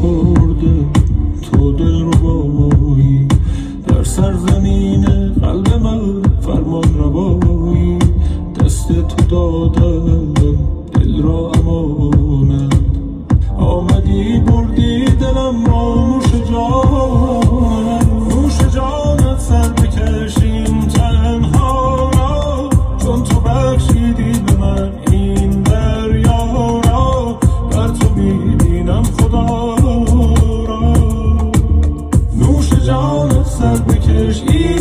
سپرده تو دلربایی، در سرزمین قلب من فرمان روایی، دست تو دادم دل را امانت، آمدی بردی دلم را نوش جانت، نوش جانت سر بکشیم تنها را، چون تو بخشیدی به من این دریا را، بر تو میبینم خدا را، نوش جانت سر بکشیم